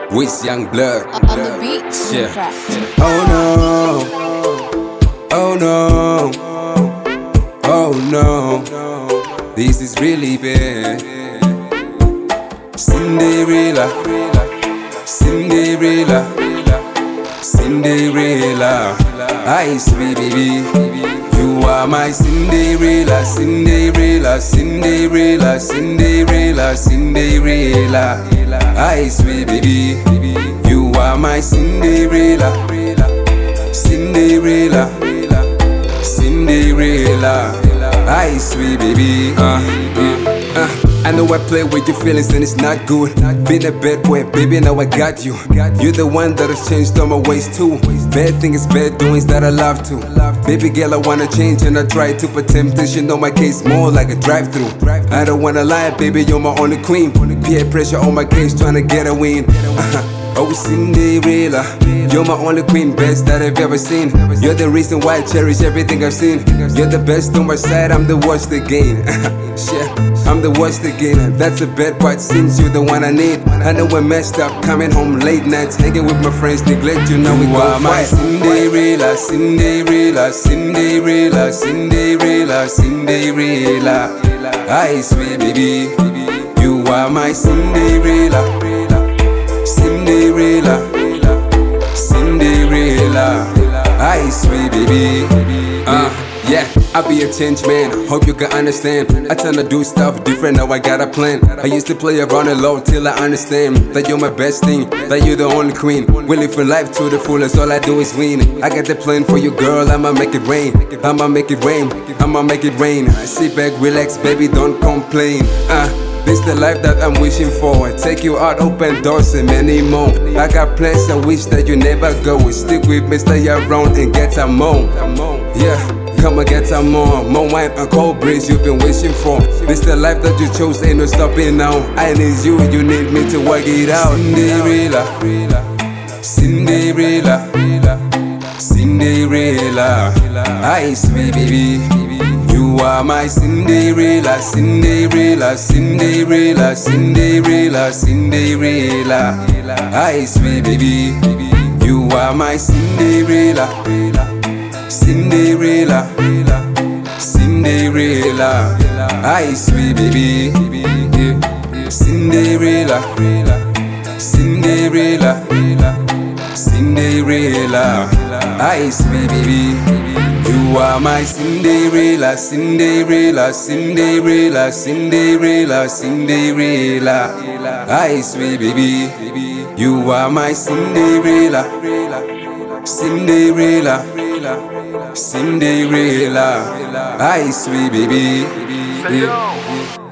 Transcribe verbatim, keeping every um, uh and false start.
With young blood. On the beat, Yeah. track. Oh no. Oh no. Oh no. This is really bad. Cinderella. Cinderella. Cinderella. I sweet baby. You are my Cinderella, Cinderella, Cinderella, Cinderella, Cinderella. I sweet baby. You are my Cinderella, Cinderella, Cinderella. I sweet baby. Uh, yeah, uh. I know I play with your feelings and it's not good. Been a bad boy, baby, now I got you. You're the one that has changed all my ways too. Bad things, bad doings that I love to. Baby girl, I wanna change and I try to, but temptation on my case more like a drive-through. I don't wanna lie, baby, you're my only queen. Peer pressure on my case, trying to get a win. Oh Cinderella, you're my only queen, best that I've ever seen. You're the reason why I cherish everything I've seen. You're the best on my side, I'm the worst again. Shit, I'm the worst again. That's a bad part since you're the one I need. I know I messed up, coming home late nights, hanging with my friends, neglect you, now we go my Cinderella, Cinderella, Cinderella, Cinderella, Cinderella. I swear baby, you are my Cinderella, Cinderella, Cinderella. I swear baby. Uh, yeah, I be a change man, hope you can understand. I tryna do stuff different, now I got a plan. I used to play around alone till I understand that you're my best thing, that you're the only queen. We live for life to the fullest, all I do is win. I got the plan for you girl, I'ma make it rain. I'ma make it rain, I'ma make it rain. Sit back, relax, baby, don't complain. Uh, This the life that I'm wishing for. Take you out, open doors and many more. I got plans, I wish that you never go. Stick with me, stay around and get some more. Yeah, come and get some more. More wine and cold breeze you've been wishing for. This the life that you chose, ain't no stopping now. I need you, you need me to work it out. Cinderella, Cinderella, Cinderella. I sweet baby. You are my Cinderella, Cinderella, Cinderella, Cinderella, Cinderella. I swear baby, you are my Cinderella, Cinderella, Cinderella. I swear baby, Cinderella, Cinderella, Cinderella. I swear baby. You are my Cinderella, Cinderella, Cinderella, Cinderella, Cinderella. I swear baby, you are my Cinderella, Cinderella, Cinderella. I swear baby. Yeah.